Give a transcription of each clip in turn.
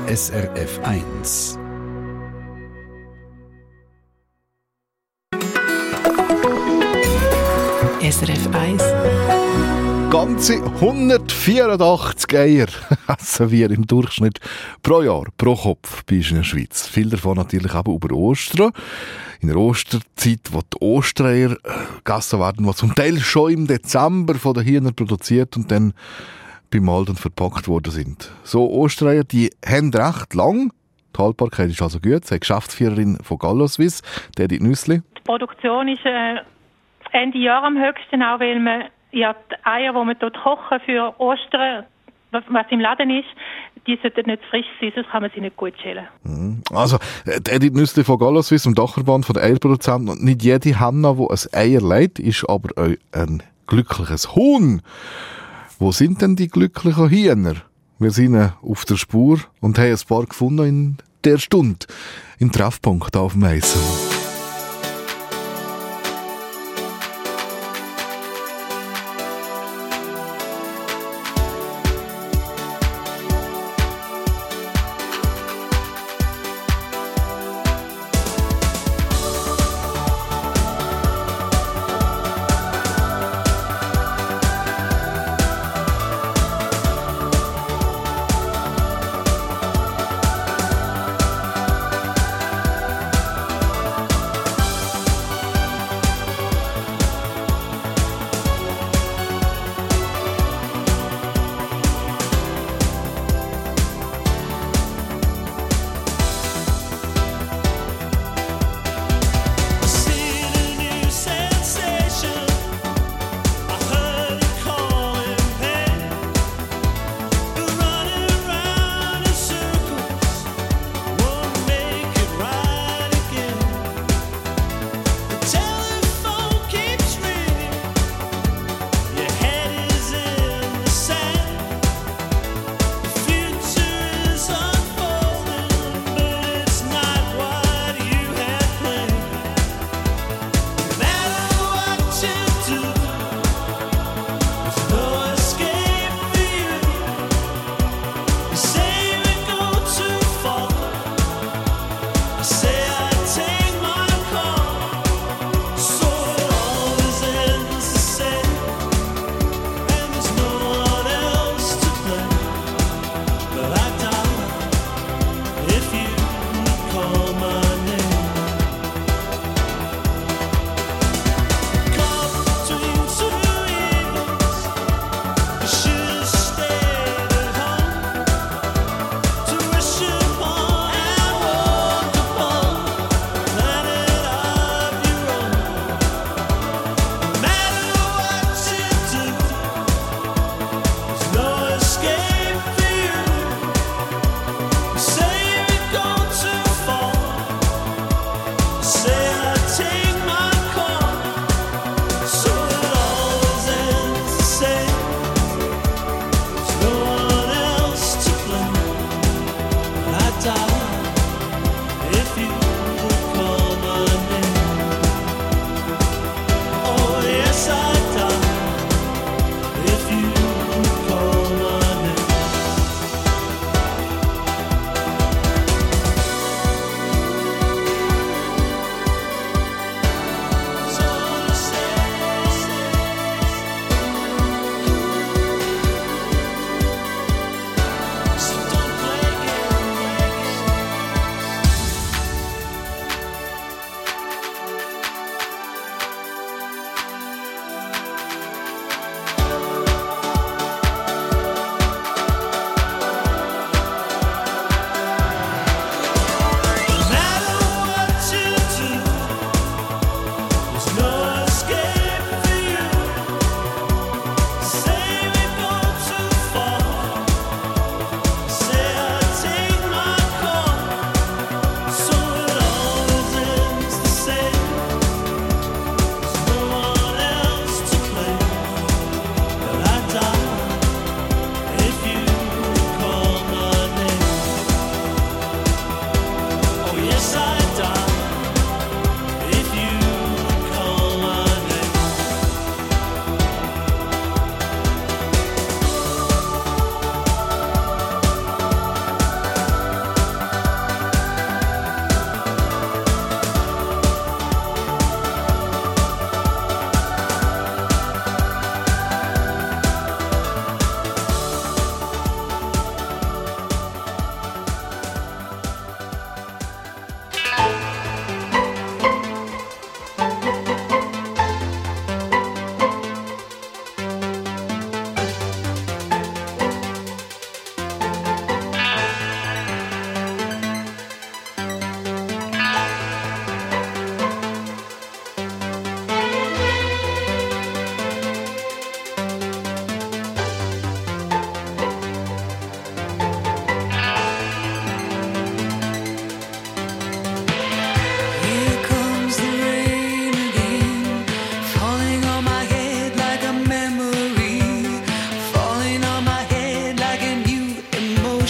SRF 1. SRF 1. Ganze 184 Eier essen wir im Durchschnitt pro Jahr, pro Kopf bei uns in der Schweiz. Viel davon natürlich aber über Ostern. In der Osterzeit, wo die Ostereier gegessen werden, die zum Teil schon im Dezember von den Hühnern produziert und dann beim Malden verpackt worden sind. So Ostereier, die haben recht lang. Die Haltbarkeit ist also gut, sagt Geschäftsführerin von Gallo-Suisse, Edith Nüssli. Die Produktion ist Ende Jahr am höchsten, auch weil man die Eier, die man dort kochen für Ostern, was im Laden ist, die sollten nicht frisch sein, sonst kann man sie nicht gut schälen. Also, Edith Nüssli von Gallo-Suisse, dem Dachverband der Eierproduzenten. Und nicht jede Hanna, die ein Eier legt, ist aber auch ein glückliches Huhn. Wo sind denn die glücklichen Hühner? Wir sind auf der Spur und haben ein paar gefunden in der Stunde. Im Treffpunkt auf dem Eisen.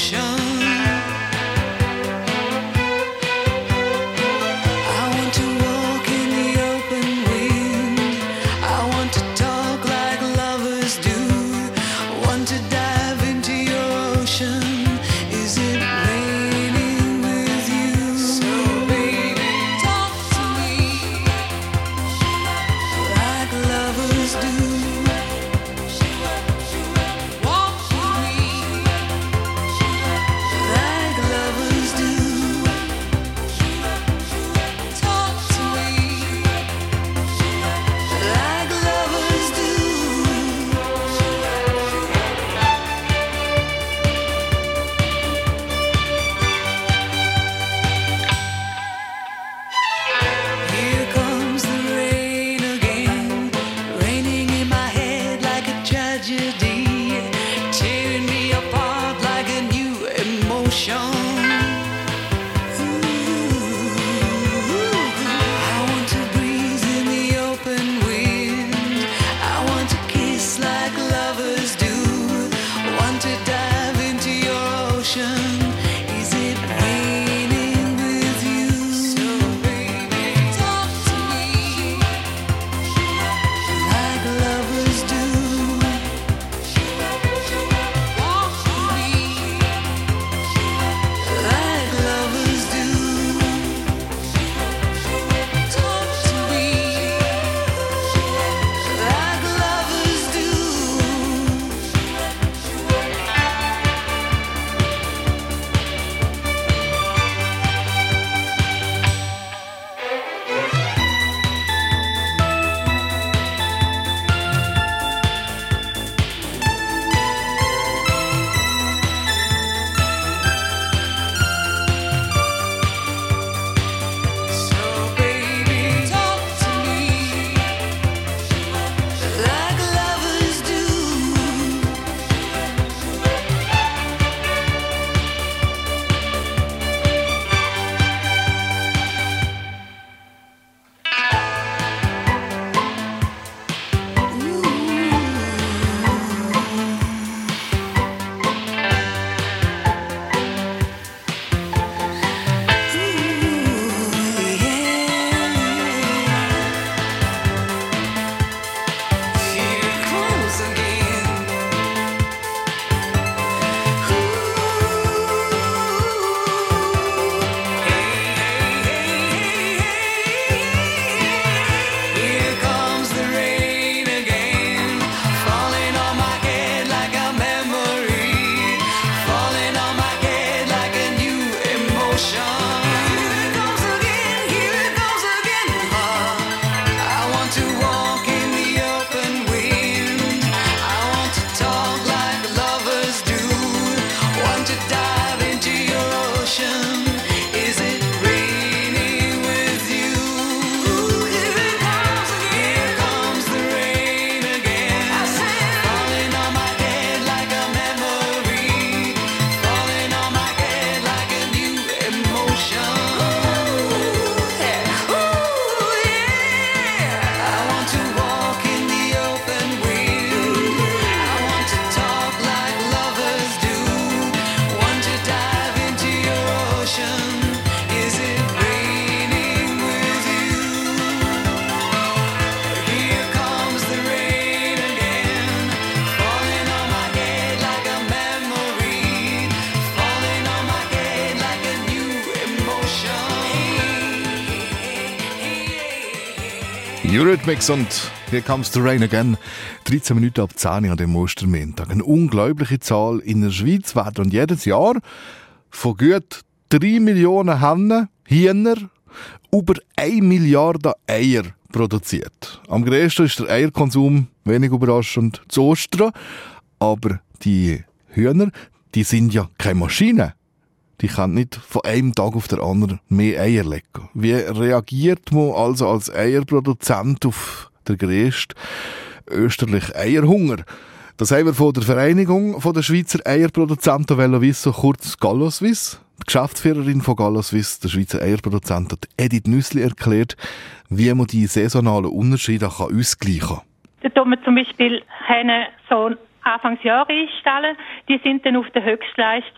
Eurythmics und Here Comes the Rain Again. 13 Minuten ab 10 an dem Ostermontag. Eine unglaubliche Zahl in der Schweiz werden jedes Jahr von gut 3 Millionen Hennen, Hühner, über 1 Milliarde Eier produziert. Am grössten ist der Eierkonsum, wenig überraschend, zu Ostern. Aber die Hühner, die sind ja keine Maschinen. Die können nicht von einem Tag auf den anderen mehr Eier legen. Wie reagiert man also als Eierproduzent auf den grössten österlichen Eierhunger? Das haben wir von der Vereinigung der Schweizer Eierproduzenten wissen, kurz Galloswiss. Die Geschäftsführerin von Galloswiss, der Schweizer Eierproduzent, Edith Nüssli, erklärt, wie man die saisonalen Unterschiede ausgleichen kann. Da tun wir zum Beispiel Hennen so Anfangsjahr einstellen. Die sind dann auf der Höchstleistung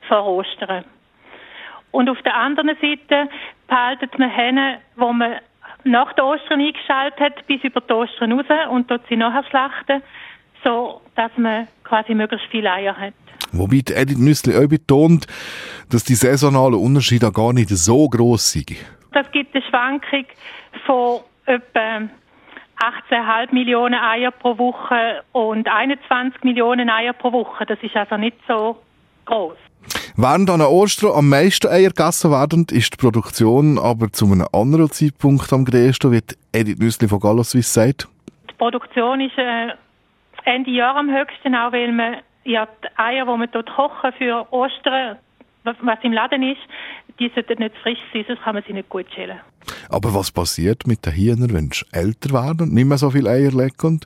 vor Ostern. Und auf der anderen Seite behaltet man Hähne, wo man nach der Ostern eingeschaltet hat, bis über die Ostern raus und dort sie nachher schlachten, so dass man quasi möglichst viele Eier hat. Wobei Edith Nüssli auch betont, dass die saisonalen Unterschiede gar nicht so gross sind. Das gibt eine Schwankung von etwa 18,5 Millionen Eier pro Woche und 21 Millionen Eier pro Woche. Das ist also nicht so gross. Während an Ostern am meisten Eier gegessen werden, ist die Produktion aber zu einem anderen Zeitpunkt am größten, wie Edith Nüssli von Gallo Suisse sagt. Die Produktion ist Ende Jahr am höchsten, auch weil man die Eier, die man dort kochen für Ostern, was im Laden ist, die sollten nicht frisch sein, sonst kann man sie nicht gut schälen. Aber was passiert mit den Hühnern, wenn sie älter werden und nicht mehr so viele Eier legen?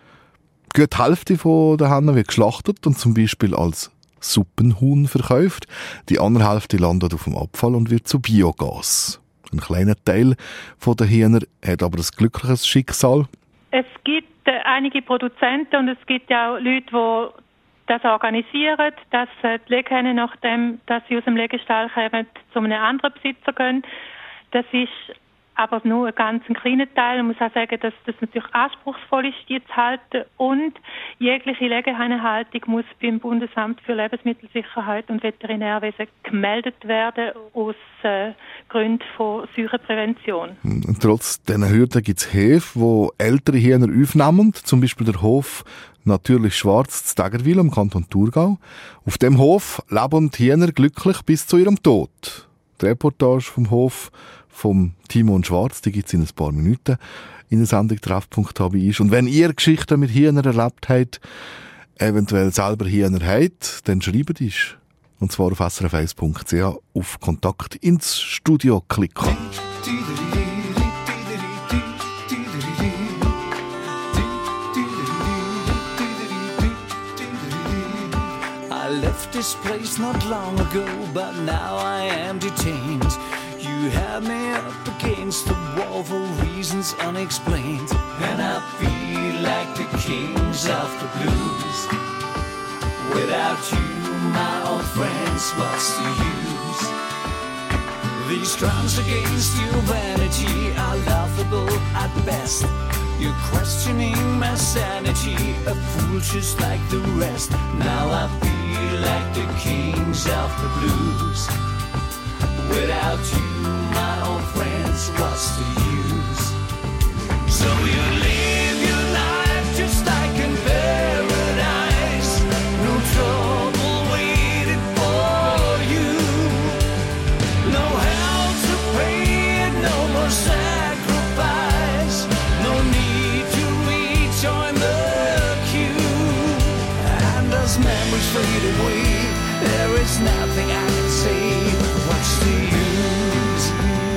Die Hälfte der Hähne wird geschlachtet und zum Beispiel als Suppenhuhn verkauft. Die andere Hälfte landet auf dem Abfall und wird zu Biogas. Ein kleiner Teil der Hühner hat aber ein glückliches Schicksal. Es gibt einige Produzenten und es gibt ja auch Leute, die das organisieren, dass die Leghähne, nachdem dass sie aus dem Legestall kommen, zu einem anderen Besitzer gehen. Das ist aber nur ein ganz kleiner Teil. Man muss auch sagen, dass das natürlich anspruchsvoll ist, die zu halten. Und jegliche Legehahnenhaltung muss beim Bundesamt für Lebensmittelsicherheit und Veterinärwesen gemeldet werden aus Gründen von Seuchenprävention. Und trotz dieser Hürden gibt es Höfe, wo ältere Hühner aufnehmen, zum Beispiel der Hof «Natürlich Schwarz» zu Tägerwil im Kanton Thurgau. Auf dem Hof leben die Hühner glücklich bis zu ihrem Tod. Die Reportage vom Hof vom Timon Schwarz, die gibt es in ein paar Minuten in der Sendung «Treffpunkt.ch». Und wenn ihr Geschichten mit Hühnern erlebt habt, eventuell selber Hühner habt, dann schreibt uns. Und zwar auf srf1.ch auf Kontakt ins Studio klicken. I left this place not long ago, but now I am detained. You had me up against the wall for reasons unexplained, and I feel like the kings of the blues. Without you, my old friends, what's the use? These crimes against humanity are laughable at best. You're questioning my sanity, a fool just like the rest. Now I feel like the kings of the blues. Without you, my old friends, what's the use? So you live your life just like in paradise. No trouble waiting for you. No hell to pay and no more sacrifice. No need to rejoin the queue. And as memories fade away, there is nothing I can say. What's the use?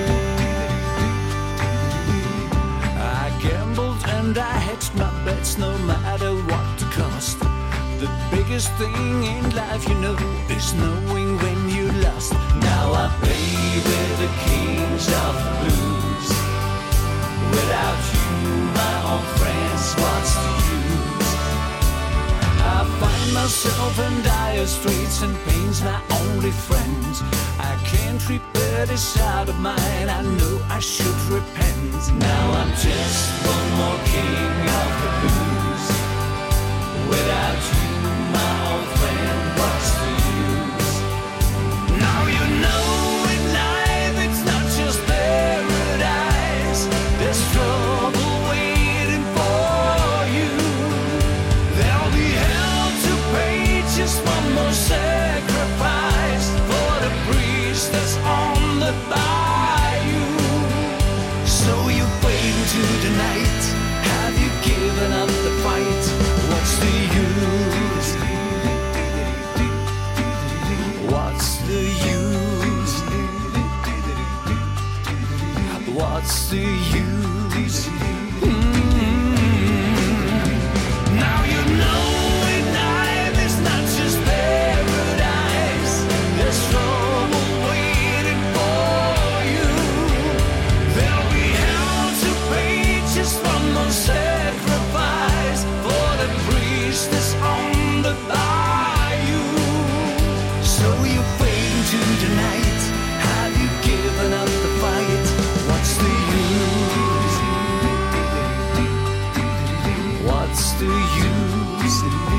I gambled and I hedged my bets no matter what the cost. The biggest thing in life, you know, is knowing when you lost. Now I play with the kings of the blues. Without you, my old friends, what's the use? I find myself in dire straits and pain's my only friend. I can't repair this side of mine, I know I should repent. Now I'm just one more king of the blues. Without you, my old friend, what's the use? Now you know in life it's not just paradise. There's trouble waiting for you. There'll be hell to pay, just one more sacrifice for the priest that's on the bayou. So you wait into the night. Have you given up the fight? What's the use? What's the use? What's the use? Now you know in life it's not just paradise. There's trouble waiting for you. There'll be hell to pay, just one more sacrifice for the priest that's on the bayou. So you to tonight? Have you given up the fight? What's the use? What's the use?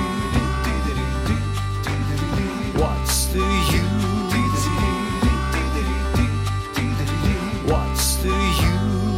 What's the use? What's the use?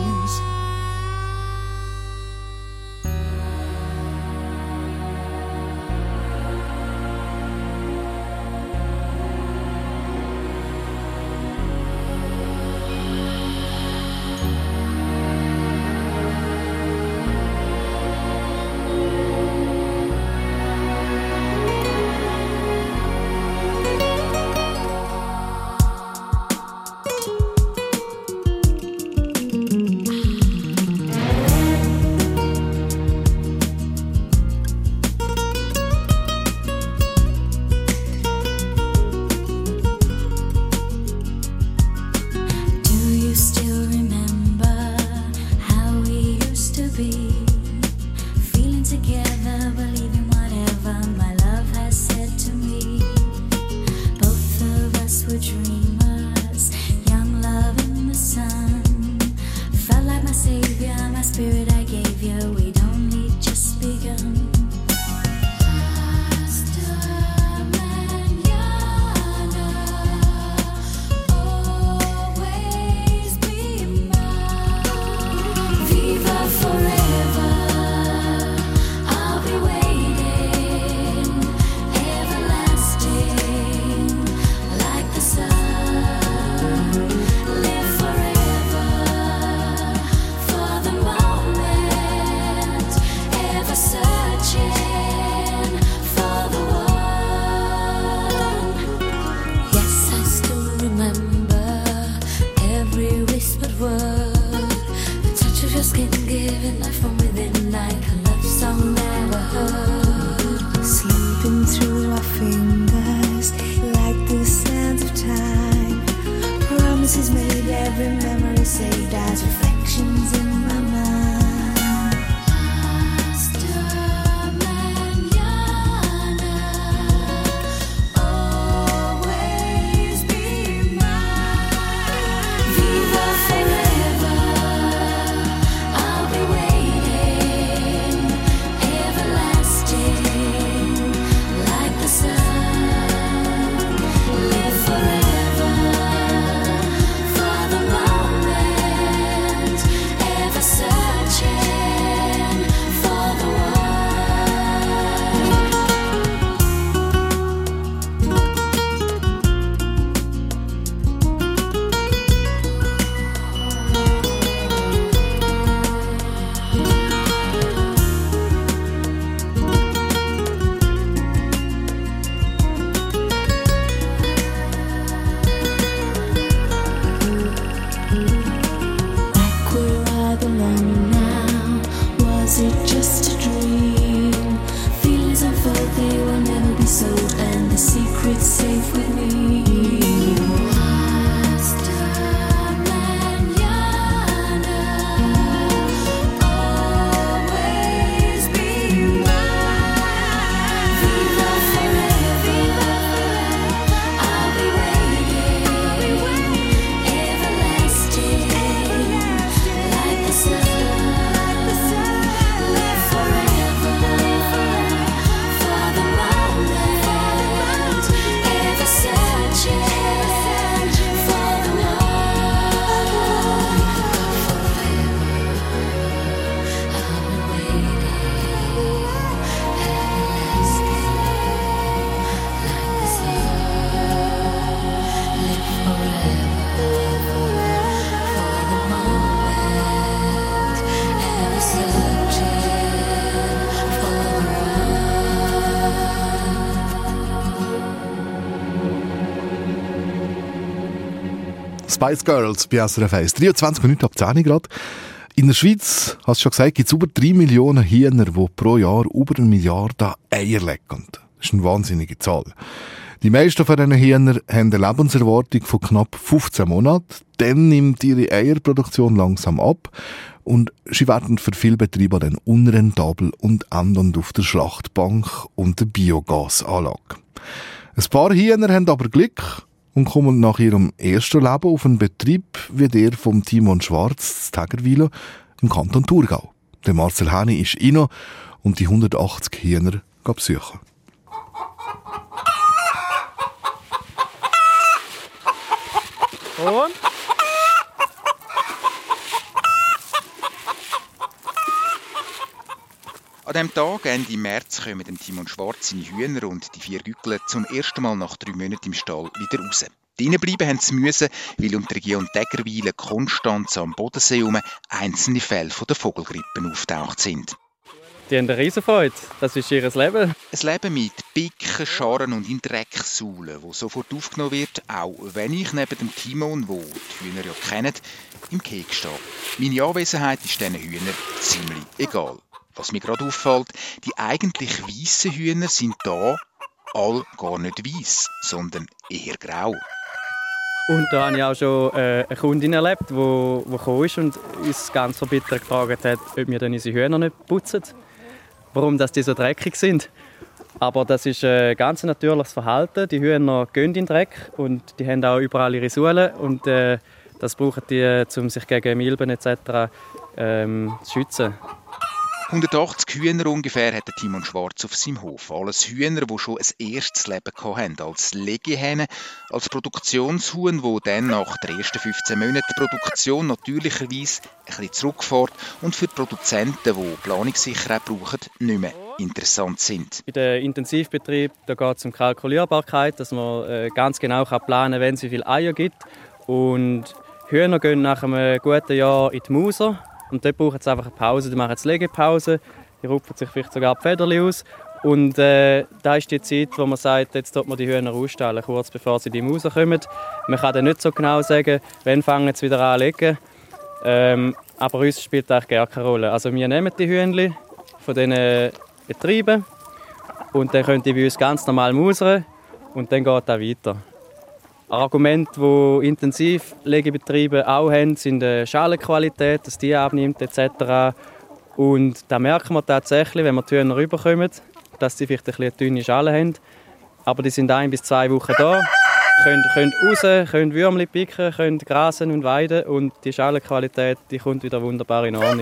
Spice Girls bei SRF 1. 23 Minuten ab 10 Grad. In der Schweiz, hast du schon gesagt, gibt es über 3 Millionen Hühner, die pro Jahr über 1 Milliarde Eier legen. Das ist eine wahnsinnige Zahl. Die meisten von diesen Hühnern haben eine Lebenserwartung von knapp 15 Monaten. Dann nimmt ihre Eierproduktion langsam ab und sie werden für viele Betriebe dann unrentabel und enden auf der Schlachtbank und der Biogasanlage. Ein paar Hühner haben aber Glück und kommen nach ihrem ersten Leben auf einen Betrieb wie der von Timon Schwarz, Tägerwiler, im Kanton Thurgau. Der Marcel Häni ist rein und die 180 Hühner besuchen. Und? An diesem Tag, Ende März, kommen Timon Schwarz seine Hühner und die 4 Gügel zum ersten Mal nach 3 Monaten im Stall wieder raus. Drinnen bleiben haben sie müssen, weil um die Region Tägerwiler konstant am Bodensee herum einzelne Fälle von der Vogelgrippe auftaucht sind. Die haben eine Riesenfreude. Das ist ihr Leben. Ein Leben mit Picken, Scharren und in Dreck saulen, das sofort aufgenommen wird, auch wenn ich neben dem Timon, wo die Hühner ja kennen, im Keg stehe. Meine Anwesenheit ist diesen Hühnern ziemlich egal. Was mir gerade auffällt, die eigentlich weißen Hühner sind da all gar nicht weiss, sondern eher grau. Und da habe ich auch schon eine Kundin erlebt, die gekommen ist und uns ganz verbittert gefragt hat, ob wir dann unsere Hühner nicht putzen. Warum die so dreckig sind. Aber das ist ein ganz natürliches Verhalten. Die Hühner gehen in den Dreck und die haben auch überall ihre Sohlen. Und das brauchen die, um sich gegen Milben etc. Zu schützen. 180 Hühner ungefähr hat Timon Schwarz auf seinem Hof. Alles Hühner, die schon ein erstes Leben hatten, als Legehähne, als Produktionshuhn, die dann nach den ersten 15 Monaten die Produktion natürlicherweise ein bisschen zurückfährt und für die Produzenten, die Planungssicherheit brauchen, nicht mehr interessant sind. In den Intensivbetrieb geht es um Kalkulierbarkeit, dass man ganz genau planen kann, wenn es wie viele Eier gibt. Und Hühner gehen nach einem guten Jahr in die Mauser. Und dort brauchen sie einfach eine Pause. Die machen jetzt Legepause, die rupfen sich vielleicht sogar die Federchen aus. Und da ist die Zeit, wo man sagt, jetzt tut man die Hühner ausstellen, kurz bevor sie in die Mauser kommen. Man kann dann nicht so genau sagen, wann fangen sie wieder an zu legen. Aber uns spielt das eigentlich gar keine Rolle. Also wir nehmen die Hühnchen von diesen Betrieben und dann können die bei uns ganz normal mausern und dann geht das weiter. Argumente, die Intensivlegebetriebe auch haben, sind die Schalenqualität, dass die abnimmt etc. Und da merken wir tatsächlich, wenn wir die Hühner rüberkommen, dass sie vielleicht eine dünne Schale haben. Aber die sind 1 bis 2 Wochen da, können raus, können Würmchen picken, können grasen und weiden und die Schalenqualität die kommt wieder wunderbar in Ordnung.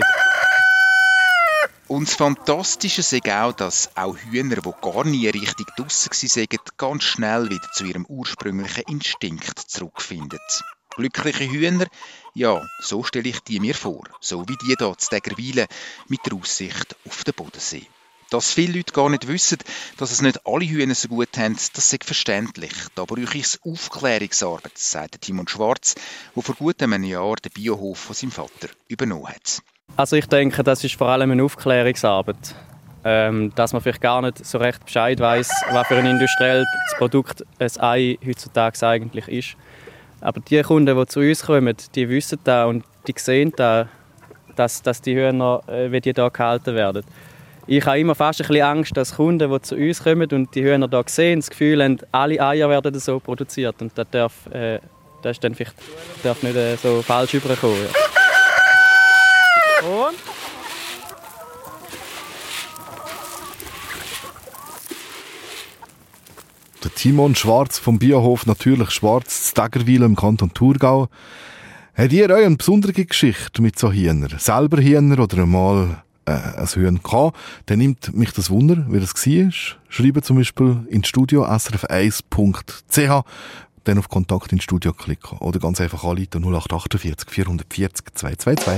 Und das Fantastische ist auch, dass auch Hühner, die gar nie richtig draussen waren, ganz schnell wieder zu ihrem ursprünglichen Instinkt zurückfinden. Glückliche Hühner, ja, so stelle ich die mir vor. So wie die hier zu Tägerwiler mit der Aussicht auf den Bodensee. Dass viele Leute gar nicht wissen, dass es nicht alle Hühner so gut haben, das ist verständlich. Da brauche ich Aufklärungsarbeit, sagt Timon Schwarz, der vor gut einem Jahr den Biohof von seinem Vater übernommen hat. Also ich denke, das ist vor allem eine Aufklärungsarbeit. Dass man vielleicht gar nicht so recht Bescheid weiss, was für ein industrielles Produkt ein Ei heutzutage eigentlich ist. Aber die Kunden, die zu uns kommen, die wissen das und die sehen das, dass die Hühner, wie die hier gehalten werden. Ich habe immer fast ein bisschen Angst, dass Kunden, die zu uns kommen und die Hühner hier sehen, das Gefühl haben, alle Eier werden so produziert. Und das darf dann vielleicht nicht so falsch rüberkommen. Ja. Und? Der Timon Schwarz vom Biohof natürlich Schwarz, zu Tägerwiler im Kanton Thurgau. Habt ihr euch eine besondere Geschichte mit so Hühnern? Selber Hühner oder einmal ein Hühn gehabt? Dann nimmt mich das Wunder, wie das war. Schreiben zum Beispiel ins Studio srf1.ch, dann auf Kontakt ins Studio klicken oder ganz einfach anrufen 0848 440 222.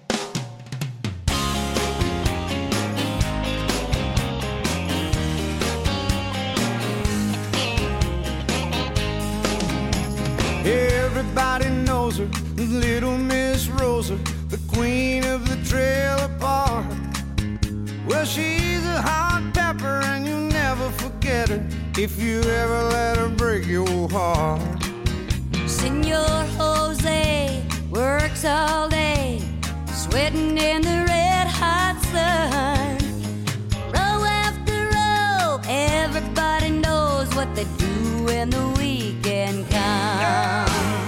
Everybody knows her, Little Miss Rosa, the queen of the trailer park. Well, she's a hot pepper and you'll never forget her if you ever let her break your heart. Senor Jose works all day, sweating in the red hot sun. Row after row, everybody knows what they do when the weekend comes.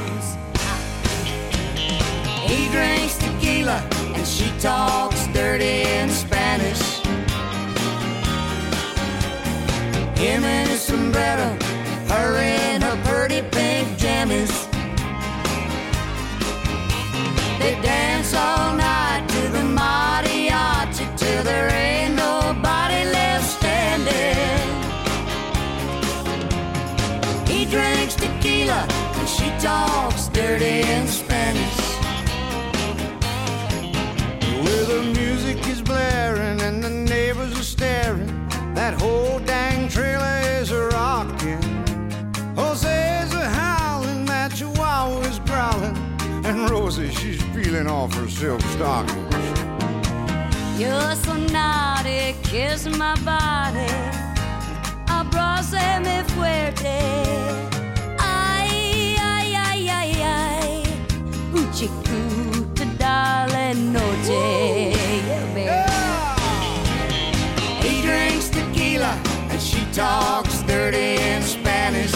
He drinks tequila and she talks dirty in Spanish. Him in his sombrero, her in her pretty pink jammies. They dance all night to the mariachi till there ain't nobody left standing. He drinks tequila and she talks dirty in Spanish. Well, the music is blaring and the neighbors are staring. That whole dang trailer is rocking. Jose's a howling, that chihuahua's growling, and Rosie, she's peeling off her silk stockings. You're so naughty, kiss my body. Abrázame fuerte. Ay, ay, ay, ay, ay. Un chiquito, darling, noche. Yeah, he drinks tequila and she talks dirty in Spanish.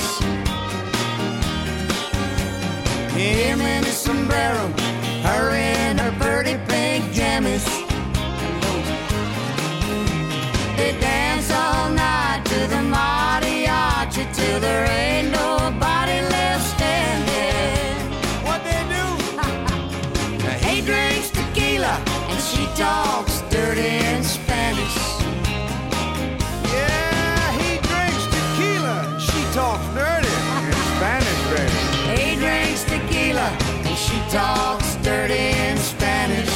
Him in his sombrero, her in her pretty pink jammies. They dance all night to the mariachi till there ain't nobody left standing. What they do? He drinks tequila and she talks dirty in Spanish. Yeah, he drinks tequila and she talks dirty in Spanish, baby. He drinks tequila and she talks dirty in Spanish.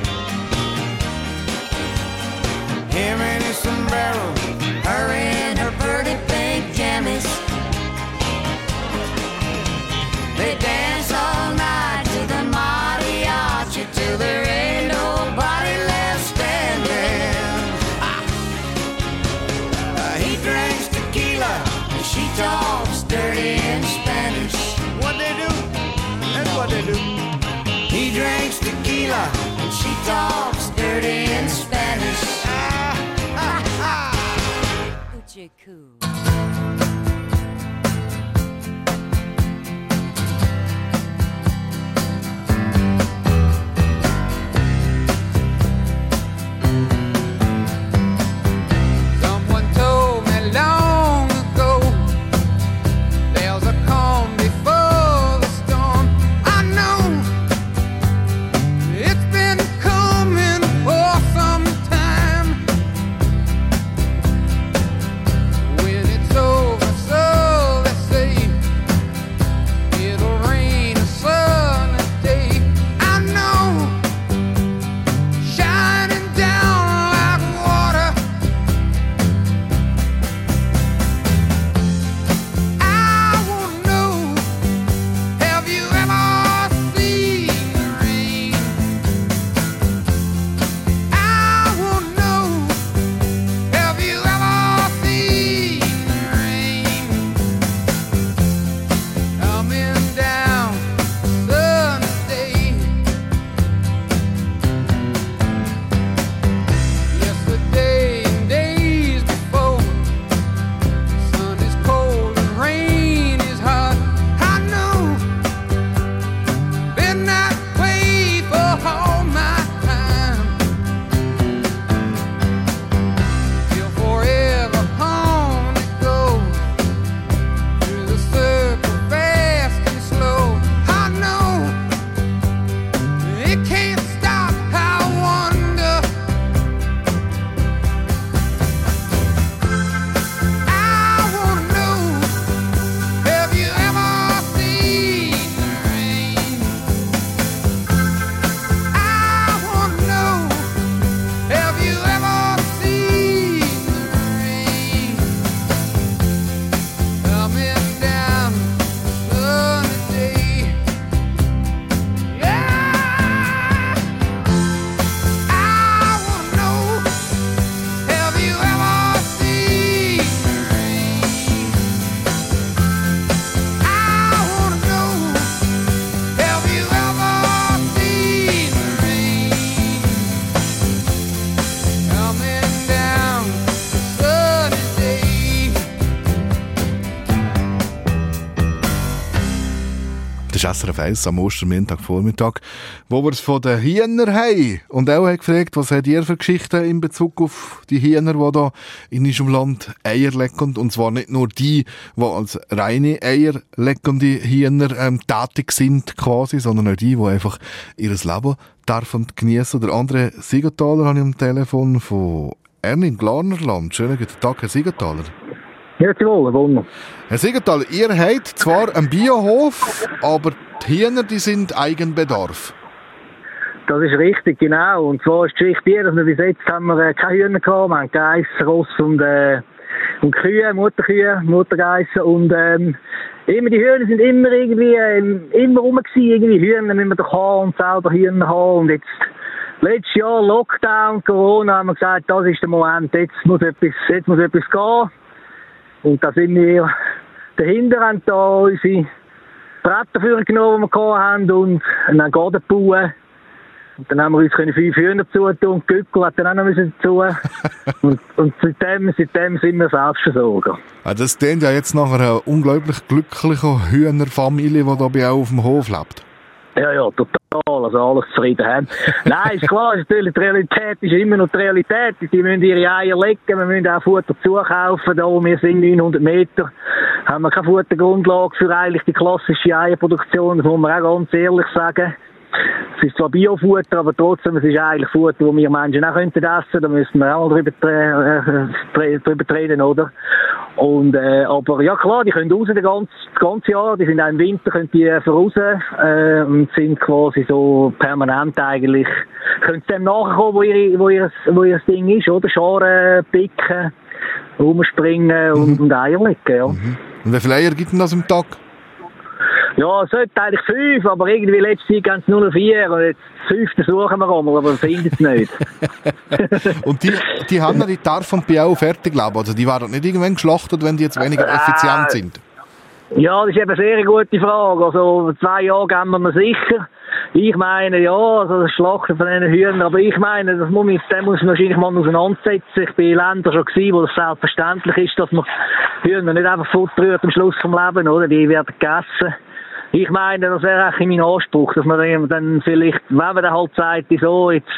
Him in his sombrero, Her in her pretty pink jammies. They dance all night to the mariachi till there ain't nobody left standing. He drinks tequila and she talks dirty in Spanish. what they do? That's what they do. He drinks tequila and she talks dirty in Spanish. Hoochie coo. Someone told me long ago there's a calm before the storm. I know it's been coming for some time. When Das ist SRF 1 am Ostermontagvormittag, wo wir es von den Hühnern haben. Und auch hat gefragt, was habt ihr für Geschichten in Bezug auf die Hühner, die da in unserem Land Eier legen. Und zwar nicht nur die als reine eierlegende Hühner tätig sind quasi, sondern auch die einfach ihr Leben dürfen geniessen. Der andere Siegenthaler habe ich am Telefon von Ernie im Glarnerland. Schönen guten Tag, Herr Siegenthaler. Ja, jawohl, Wunder. Herr Siegenthaler, ihr habt zwar einen Biohof, aber die Hühner, die sind Eigenbedarf. Das ist richtig, genau. Und zwar ist die Geschichte die, dass wir bis jetzt haben wir keine Hühner gehabt. Wir haben Geiss, Ross und Kühe, Muttergeissen. Und immer die Hühner sind immer irgendwie immer rum gewesen. Irgendwie Hühner müssen wir doch haben und selber Hühner haben. Und jetzt letztes Jahr Lockdown, Corona, haben wir gesagt, das ist der Moment, jetzt muss etwas gehen. Und da sind wir dahinter, haben da unsere Bretter für genommen, die wir hatten, und einen Garten bauen. Und dann haben wir uns 5 Hühner zutun und Gückel hat dann auch noch dazu. und seitdem sind wir Selbstversorger. Ja, das klingt ja jetzt nach einer unglaublich glücklichen Hühnerfamilie, die da bei auch auf dem Hof lebt. Ja, total. Also alles zufrieden haben. Nein, ist klar, natürlich, die Realität ist immer noch die Realität. Die müssen ihre Eier legen, wir müssen auch Futter zukaufen. Da wo wir sind, 900 Meter, haben wir keine Futtergrundlage für eigentlich die klassische Eierproduktion. Das muss man auch ganz ehrlich sagen. Es ist zwar Biofutter, aber trotzdem, es ist eigentlich Futter, das wir Menschen auch essen könnten. Da müssen wir auch mal drüber reden, oder? Und, aber ja klar, die können raus das ganze Jahr. Die sind auch im Winter, können die voraus, und sind quasi so permanent eigentlich, können sie dem nachkommen, wo ihr Ding ist, oder? Scharen, picken, rumspringen und Eier legen, ja. Mhm. Und wie viele Eier gibt denn das am Tag? Ja, es sollten eigentlich 5, aber irgendwie letzte Zeit gehen es nur noch 4. Und jetzt das 5. suchen wir einmal, aber wir finden es nicht. Und die haben die dürfen bei auch fertig leben? Also die werden nicht irgendwann geschlachtet, wenn die jetzt weniger effizient sind? Ja, das ist eben eine sehr gute Frage. Also 2 Jahre geben wir sicher. Ich meine, ja, also das Schlachten von diesen Hühnern, aber ich meine, dem muss man wahrscheinlich mal auseinandersetzen. Ich bin in Ländern schon gewesen, wo das selbstverständlich ist, dass man Hühner nicht einfach fortrührt am Schluss vom Leben, oder? Die werden gegessen. Ich meine, das wäre eigentlich mein Anspruch, dass man dann vielleicht, wenn man dann halt sagt, so, jetzt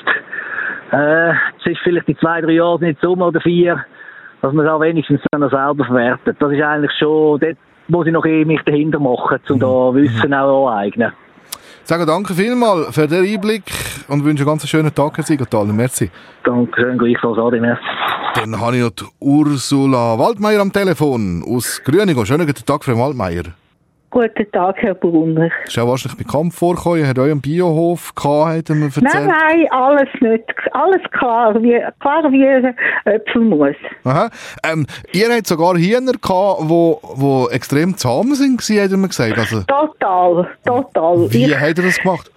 ist vielleicht die 2-3 Jahre nicht so oder 4, dass man es auch wenigstens dann selber verwertet. Das ist eigentlich schon, dort muss ich noch mich dahinter machen, um da Wissen auch aneignen. Sage danke vielmals für den Einblick und wünsche einen ganz schönen Tag, Herr Siegenthaler. Merci. Dankeschön, gleichfalls, Adi, merci. Dann habe ich noch die Ursula Waldmeier am Telefon aus Grünigo. Schönen guten Tag, Frau Waldmeier. Guten Tag, Herr Brunner. Das ist auch wahrscheinlich bekannt vorgekommen. Ihr habt euch einen Biohof gehabt, haben wir erzählt. Nein, alles nicht. Alles klar wie Äpfelmus. Aha. Ihr habt sogar Hühner gehabt, die extrem zahm sind, hat mir gesagt. Also, total. Wie habt ihr das gemacht?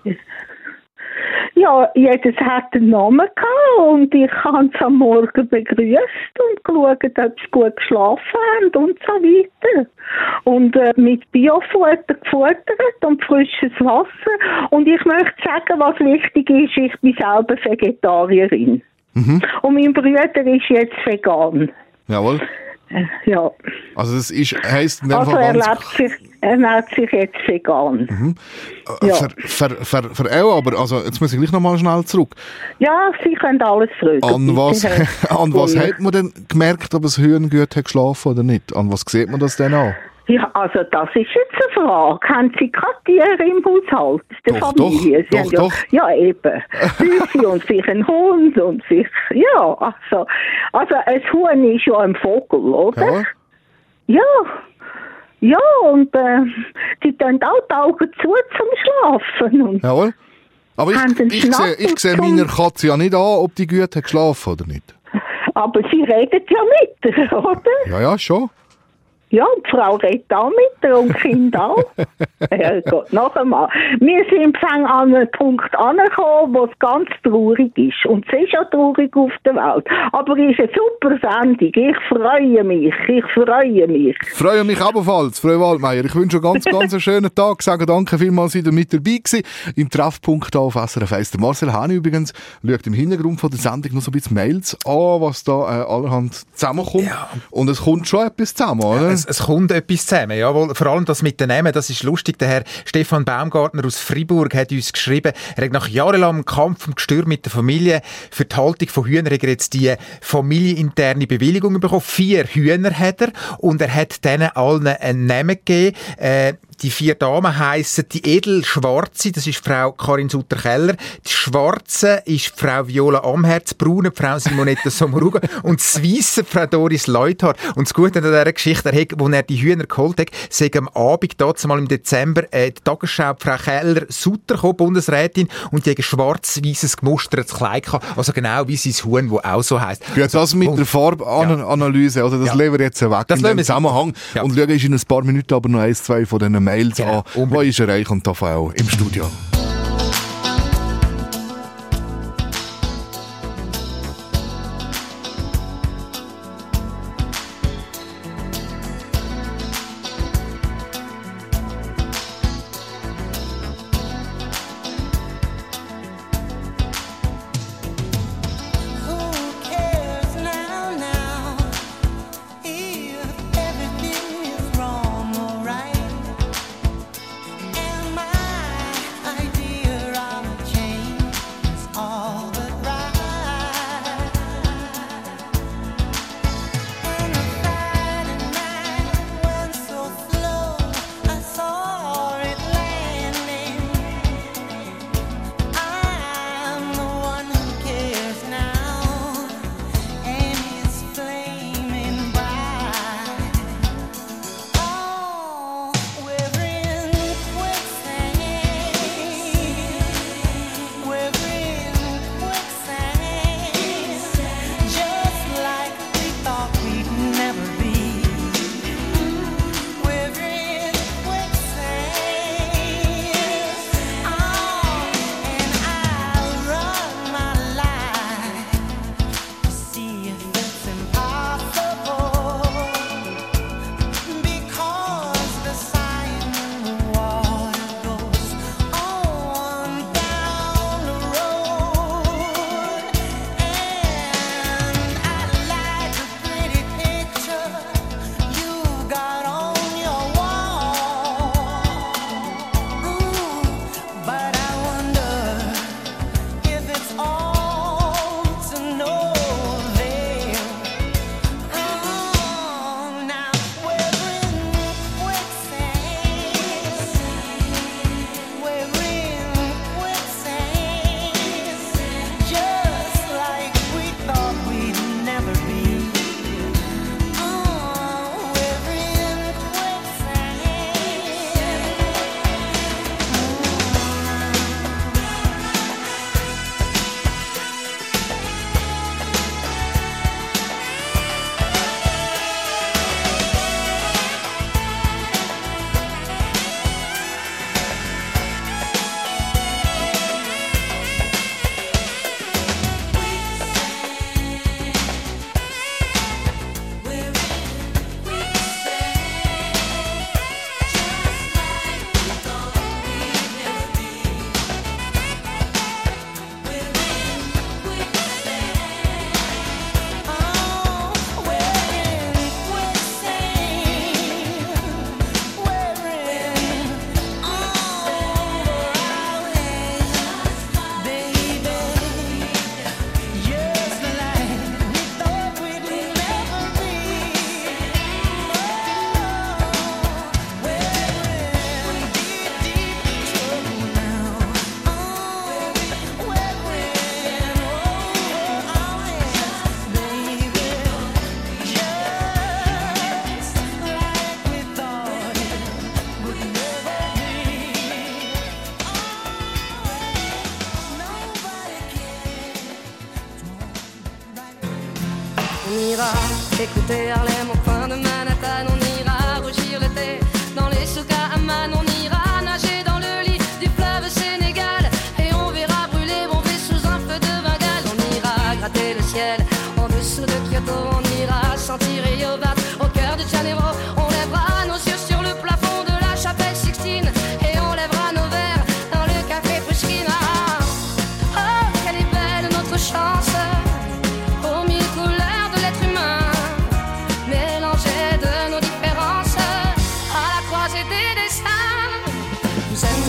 Ja, jedes hat einen Namen gehabt und ich habe es am Morgen begrüßt und geschaut, ob sie gut geschlafen haben und so weiter. Und mit Biofutter gefuttert und frisches Wasser. Und ich möchte sagen, was wichtig ist, ich bin selber Vegetarierin. Mhm. Und mein Bruder ist jetzt vegan. Jawohl. Ja. Also das heisst... Also er ernährt sich jetzt vegan. Mhm. Ja. Für auch, aber also jetzt muss ich gleich nochmal schnell zurück. Ja, Sie können alles fragen. An was hat man denn gemerkt, ob es Hühner gut hat geschlafen oder nicht? An was sieht man das denn an? Ja, also das ist jetzt eine Frage. Haben Sie keine Tiere im Haushalt? Der Familie? Doch. Ja, eben. Büsi und sich ein Hund und sich... Ja, also ein Huhn ist ja ein Vogel, oder? Ja. Ja, und die tun auch die Augen zu zum Schlafen. Und jawohl. Aber ich sehe meiner Katze ja nicht an, ob die gut hat geschlafen oder nicht. Aber sie redet ja mit ihr, oder? Ja, schon. Ja, die Frau redet auch mit ihr und die Kinder auch. Herrgott, noch einmal. Wir sind an einem Punkt angekommen, wo es ganz traurig ist. Und es ist ja traurig auf der Welt. Aber es ist eine super Sendung. Ich freue mich. Ich freue mich ebenfalls, Frau Waldmeier. Ich wünsche einen ganz schönen Tag. Sage danke vielmals, dass ihr mit dabei gewesen. Im Treffpunkt auf SRF 1. Der Marcel Hahn übrigens schaut im Hintergrund von der Sendung noch so ein bisschen Mails an, was da allerhand zusammenkommt. Ja. Und es kommt schon etwas zusammen, oder? es kommt etwas zusammen. Jawohl, vor allem das mit den Namen, das ist lustig. Der Herr Stefan Baumgartner aus Freiburg hat uns geschrieben, er hat nach jahrelangem Kampf und Gestürm mit der Familie für die Haltung von Hühnern jetzt die familieninterne Bewilligung bekommen. 4 Hühner hat er und er hat denen allen einen Namen gegeben. Die 4 Damen heissen die Edelschwarze, das ist Frau Karin Sutter-Keller, die Schwarze ist Frau Viola Amherz, Braune Frau Simonetta Sommaruga und das Weisse Frau Doris Leuthard. Und das Gute an dieser Geschichte, als er die Hühner geholt hat, sei am Abend, dazu mal im Dezember, die Tagesschau Frau Keller Sutter gekommen, Bundesrätin, und die haben schwarz-weißes gemustertes Kleid gehabt, also genau wie sein Huhn, das auch so heisst. Ja, das mit der Farbanalyse, oder das legen wir jetzt weg das in dem Zusammenhang. Ja. Und schauen uns in ein paar Minuten aber noch 1, 2 von diesen Mails an. Wo ist Reich und TV im Studio? Écoutez Harlem au coin de Manhattan, on ira rougir le thé dans les souks à Amman, on ira nager dans le lit du fleuve Sénégal et on verra brûler bomber sous un feu de Bengale. On ira gratter le ciel en dessous de Kyoto, on ira sentir Rio Bat au cœur de Janeiro. On lèvera nos yeux sur le plafond de la chapelle Sixtine et on lèvera nos verres dans le café Pushkin. Ah, oh, quelle est belle notre chance aux mille couleurs de l'être humain. Mais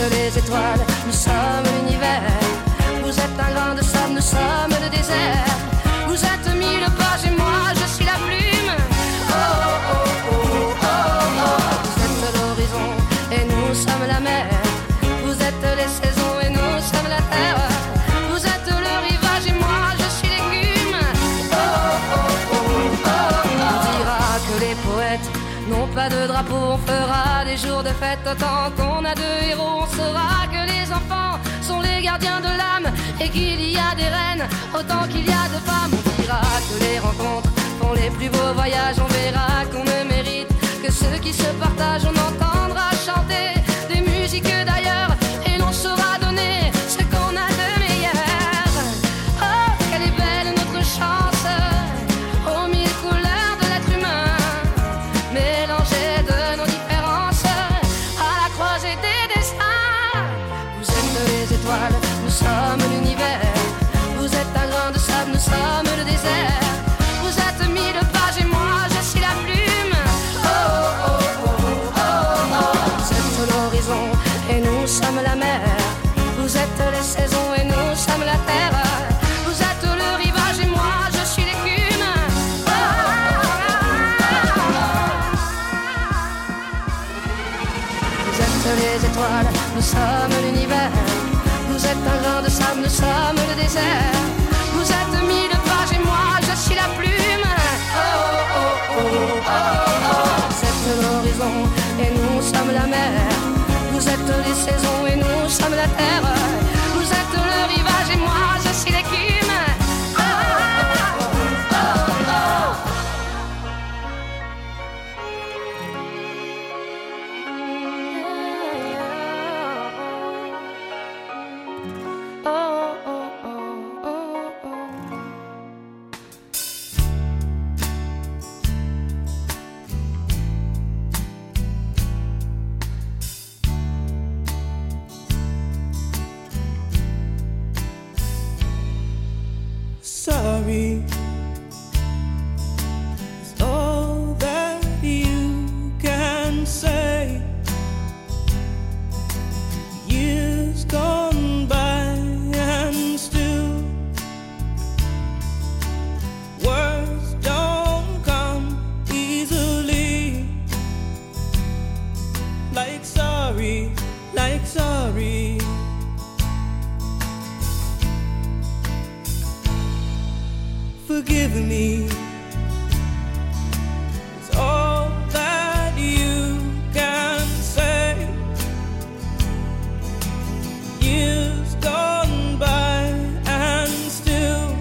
êtes les étoiles, nous sommes l'univers. Vous êtes un grain de sable, nous sommes le désert. Vous êtes mille pages et moi je suis la plume. Oh oh oh oh oh oh. Vous êtes l'horizon et nous sommes la mer. Vous êtes les saisons et nous sommes la terre. Vous êtes le rivage et moi je suis l'écume. Oh oh oh oh oh. On dira que les poètes n'ont pas de drapeau, on fera des jours de fête. Tant qu'on a deux héros, on saura que les enfants sont les gardiens de l'âme et qu'il y a des reines autant qu'il y a de femmes. On dira que les rencontres font les plus beaux voyages. On verra qu'on ne mérite que ceux qui se partagent. On entendra chanter des musiques d'ailleurs et l'on saura donner ce qu'on a de meilleur. Oh, quelle est belle notre chance aux mille couleurs de l'être humain, mélangées de nos différences à la croisée des destins. Vous êtes les étoiles, nous sommes l'univers. Vous êtes un grain de sable, nous sommes le désert. Vous êtes mille pages et moi je suis la plume. Oh oh oh oh oh oh. Vous êtes l'horizon et nous sommes la mer. Vous êtes les saisons et nous sommes la terre. Vous êtes le rivage et moi je suis l'écume. Oh, vous êtes les étoiles, nous sommes l'univers. Vous êtes un grain de sable, nous sommes le désert. Vous êtes mille pages et moi je suis la plume. Oh oh oh oh oh. Vous êtes l'horizon et nous sommes la mer. Vous êtes les saisons et nous sommes la terre. Vous êtes le rivage et moi je suis l'écume. Oh oh oh oh. Oh oh oh oh oh. Sorry is all that you can say. Years gone by and still words don't come easily. Like sorry, like sorry. Forgive me, it's all that you can say. Years gone by and still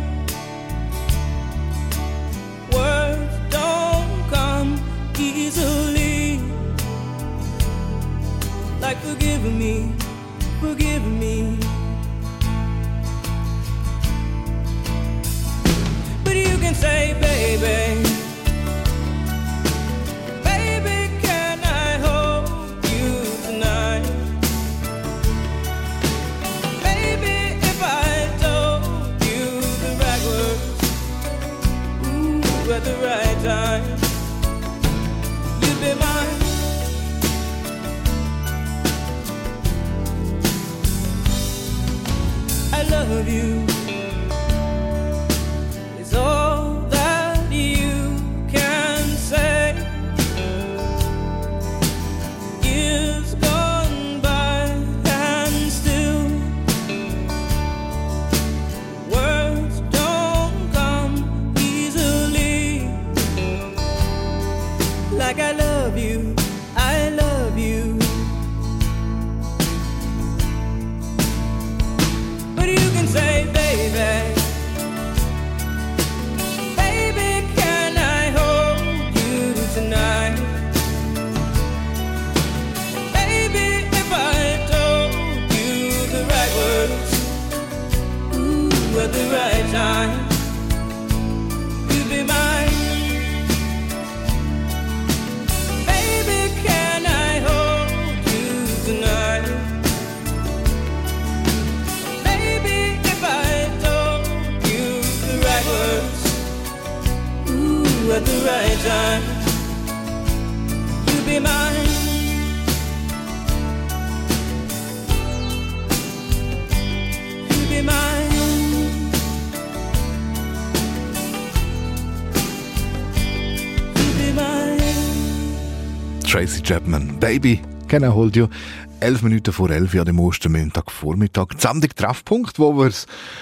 words don't come easily. Like forgive me, forgive me. Say, baby, baby, can I hold you tonight? Baby, if I told you the right words, ooh, at the right time, you'd be mine. I love you. It's all that you can say. Years gone by and still words don't come easily. Like I love you, I love you. But you can say, baby, tonight. Baby, if I told you the right words, ooh, at the right time, you'd be mine. Baby, can I hold you tonight? Baby, if I told you the right words, ooh, at the right time, be mine. Tracy Chapman. Baby, genau, holt ja 11 Minuten vor 11 an dem Ostermontagvormittag. Die Sendung Treffpunkt, wo wir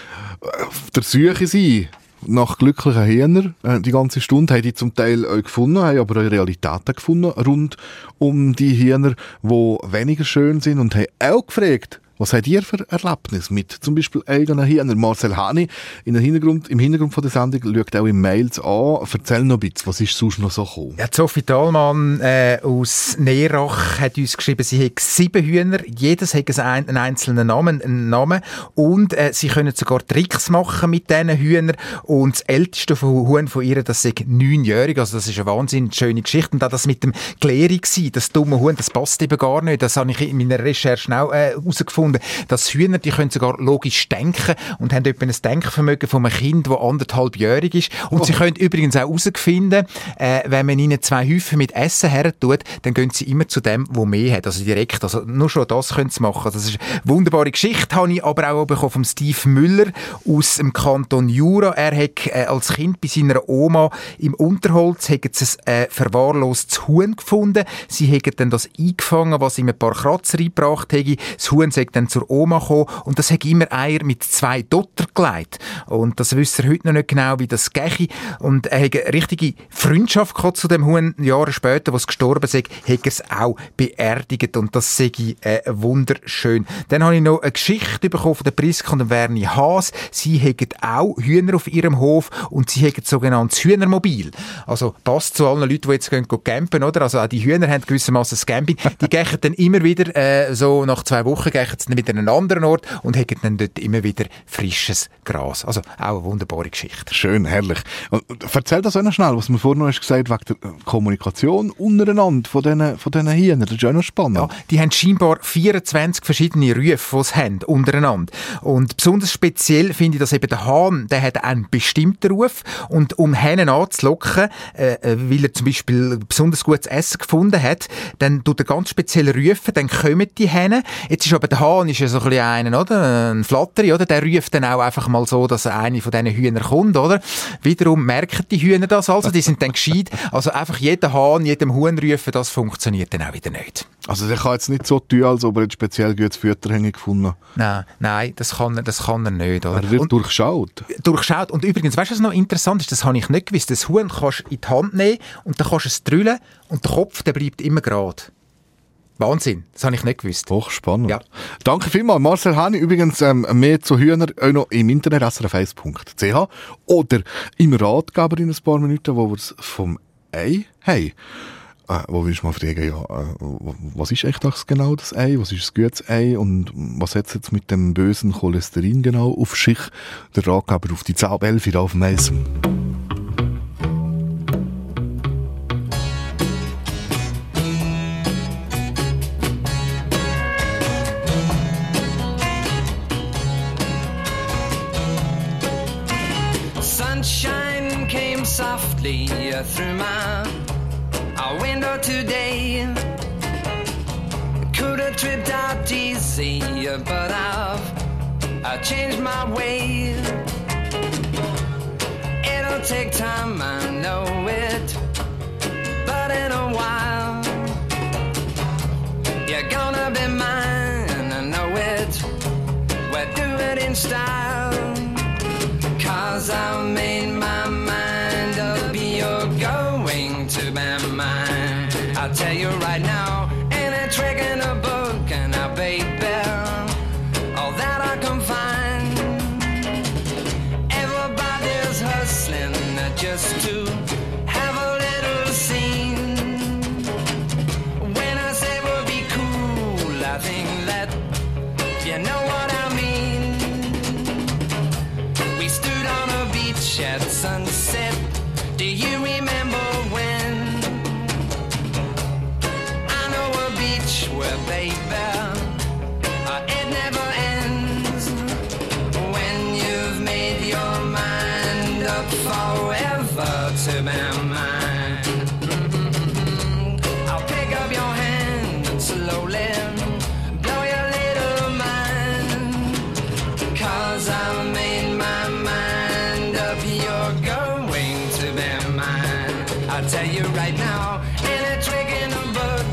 auf der Suche sind nach glücklichen Hühnern. Die ganze Stunde haben die zum Teil auch gefunden, haben aber auch Realitäten gefunden rund um die Hühner, die weniger schön sind, und haben auch gefragt, was habt ihr für Erlebnisse mit zum Beispiel eigenen Hühnern? Marcel Hani im Hintergrund von der Sendung schaut auch in Mails an. Erzähl noch ein bisschen, was ist sonst noch so gekommen? Ja, Sophie Dahlmann aus Neerach hat uns geschrieben, sie hat 7 Hühner, jedes hat einen einzelnen Namen, und sie können sogar Tricks machen mit diesen Hühnern, und das älteste Huhn von ihr, das ist 9-jährig, also das ist eine wahnsinnig schöne Geschichte, und auch das mit dem Gläri gsi, das dumme Huhn, das passt eben gar nicht, das habe ich in meiner Recherche auch herausgefunden, dass Hühner, die können sogar logisch denken und haben etwa ein Denkvermögen von einem Kind, das 1,5-jährig ist. Und sie können übrigens auch herausfinden, wenn man ihnen 2 Häufen mit Essen hertut, dann gehen sie immer zu dem, der mehr hat. Also direkt. Also nur schon das können sie machen. Das ist eine wunderbare Geschichte, habe ich aber auch bekommen vom Steve Müller aus dem Kanton Jura. Er hat als Kind bei seiner Oma im Unterholz ein verwahrlostes Huhn gefunden. Sie haben dann das eingefangen, was ihm ein paar Kratzer eingebracht hat. Das Huhn sagt dann zur Oma gekommen, und das hat immer Eier mit 2 Dotter gelegt. Und das wissen wir heute noch nicht genau, wie das gehe. Und er hat eine richtige Freundschaft gehabt zu dem Huhn. Jahre später, als es gestorben ist, hat er es auch beerdigt. Und das sehe ich wunderschön. Dann habe ich noch eine Geschichte bekommen von der Priska und Werni Haas. Sie haben auch Hühner auf ihrem Hof, und sie haben ein sogenanntes Hühnermobil. Also passt zu allen Leuten, die jetzt gehen campen, oder? Also auch die Hühner haben gewissermaßen das Camping. Die gehen dann immer wieder, so nach 2 Wochen, gehen dann wieder an einen anderen Ort und haben dann dort immer wieder frisches Gras. Also auch eine wunderbare Geschichte. Schön, herrlich. Und erzähl das auch noch schnell, was mir vorhin noch gesagt hast, wegen der Kommunikation untereinander von diesen Hühnern. Das ist auch noch spannend. Ja, die haben scheinbar 24 verschiedene Rufe, die sie haben, untereinander. Und besonders speziell finde ich, dass eben der Hahn, der hat einen bestimmten Ruf, und um Hähnen anzulocken, weil er zum Beispiel besonders gutes Essen gefunden hat, dann tut er ganz speziell rufen, dann kommen die Hähnen. Jetzt ist aber der Hahn ist ja so ein bisschen einer, oder? Ein Flatteri, oder? Der ruft dann auch einfach mal so, dass eine von diesen Hühnern kommt, oder? Wiederum merken die Hühner das also, die sind dann gescheit. Also einfach jeden Hahn, jedem Huhn rufen, das funktioniert dann auch wieder nicht. Also der kann jetzt nicht so tun, als ob er jetzt speziell gutes Futter gefunden hat. Nein, das kann er nicht, oder? Er wird durchschaut. Durchschaut. Und übrigens, weißt du, was noch interessant ist? Das habe ich nicht gewusst. Das Huhn kannst du in die Hand nehmen, und dann kannst du es drüllen, und der Kopf, der bleibt immer gerade. Wahnsinn, das habe ich nicht gewusst. Hochspannend. Ja. Danke vielmals. Marcel Hani, übrigens mehr zu Hühnern auch noch im Internet srf1.ch oder im Ratgeber in ein paar Minuten, wo wir es vom Ei haben. Wo willst du mal fragen, was ist echt genau das Ei? Was ist ein gutes Ei? Und was hat es jetzt mit dem bösen Cholesterin genau auf sich? Der Ratgeber auf die 10:11 auf dem Eis. Sunshine came softly through my window today. Could have tripped out easy, but I've changed my way. It'll take time, I know it, but in a while you're gonna be mine, I know it. We'll do it in style, 'cause I've made my mind up, you're going to be mine. I'll tell you right now, ain't a trick in a book, and now baby, all that I can find. Everybody's hustling just to have a little scene. When I say we'll be cool, I think that you know what I mean. We stood on a beach at sunset. Do you remember when? I know a beach where, baby, it never ends. When you've made your mind up forever to be mine. I'll pick up your hand and slowly blow your little mind. 'Cause I've made my mind up, you're going to be mine. I'll tell you right now, ain't a trick in a book,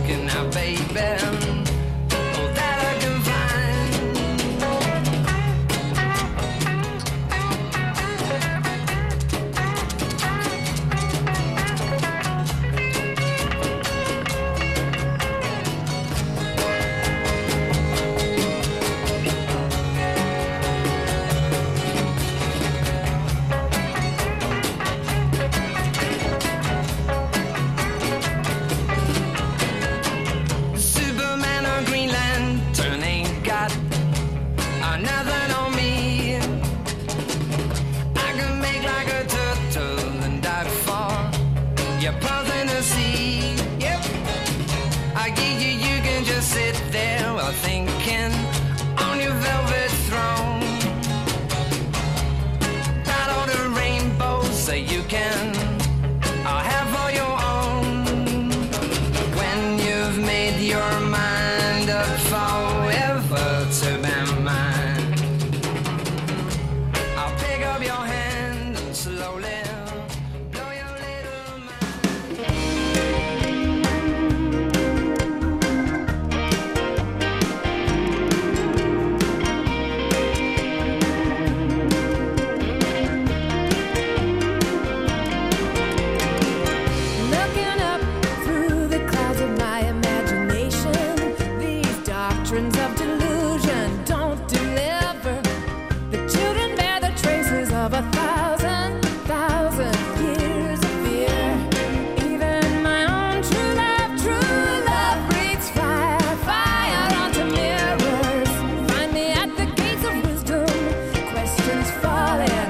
don't delusion, don't deliver. The children bear the traces of 1,000 years of fear. Even my own true love breathes fire, fire onto mirrors. Find me at the gates of wisdom, questions falling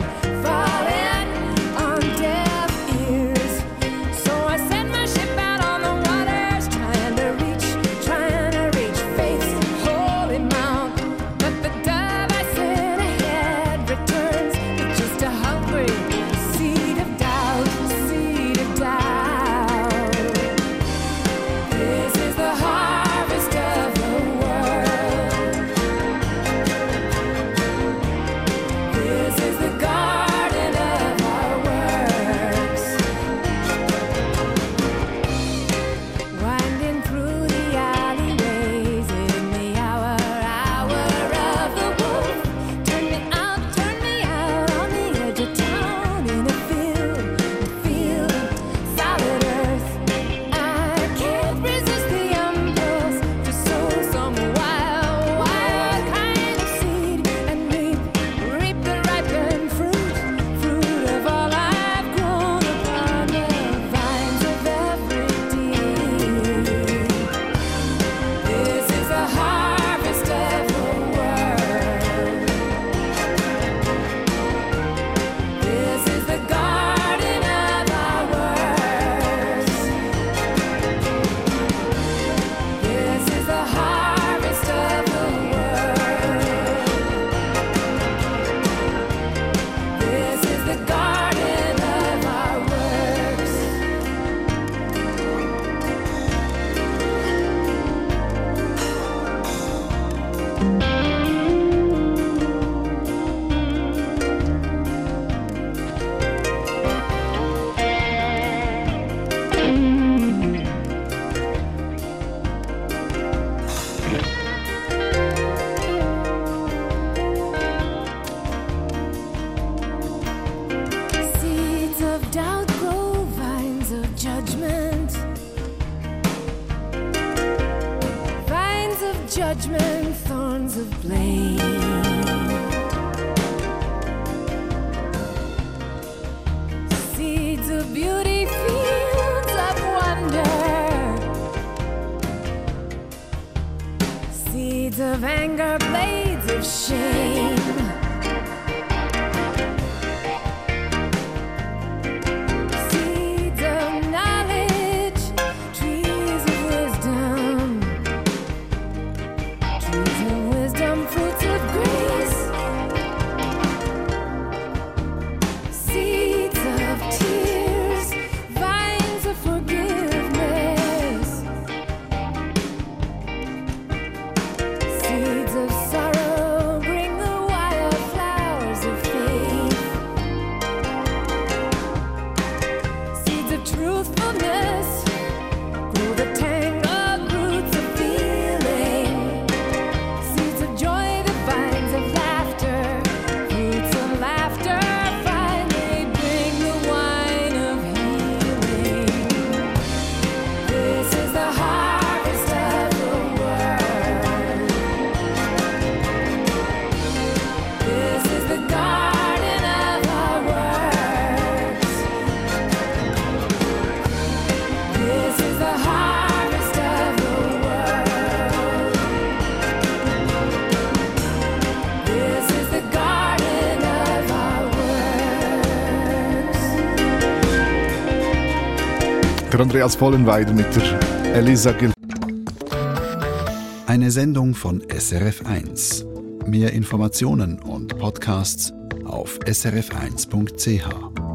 on deaf ears. So I send my ship out on the waters, trying to reach faith's holy mount. But the dove I sent ahead returns with just a hungry seed of doubt, seed of doubt. This is the harvest of the world. This is the garden of our works. Winding through the alleyways in the hour of the wolf. Turn me out on the edge of town in a field of solid earth. I can't resist the impulse to sow some wild kind of seed and reap the ripened fruit of all I've grown upon the vines of every deed. This is the harvest of the world. This is the garden of our works. This is the harvest of the world. This is the garden of our works. Seeds of doubt grow vines of judgment. Vines of judgment, thorns of blame. Seeds of beauty, fields of wonder. Seeds of anger, blades of shame. Seeds of knowledge, trees of wisdom. Trees of wisdom, fruits of grace. Seeds of tears, vines of forgiveness. Seeds of sorrow bring the wild flowers of faith. Seeds of truthfulness grow the tangled roots of feeling. Seeds of joy, the vines of laughter. Fruits of laughter finally bring the wine of healing. This is the harvest of the world. This is the garden of our works. This is the harvest of the world. This is the garden of our works. Der Andreas Vollenweider mit der Elisa Gil. Eine Sendung von SRF1. Mehr Informationen und Podcasts auf srf1.ch.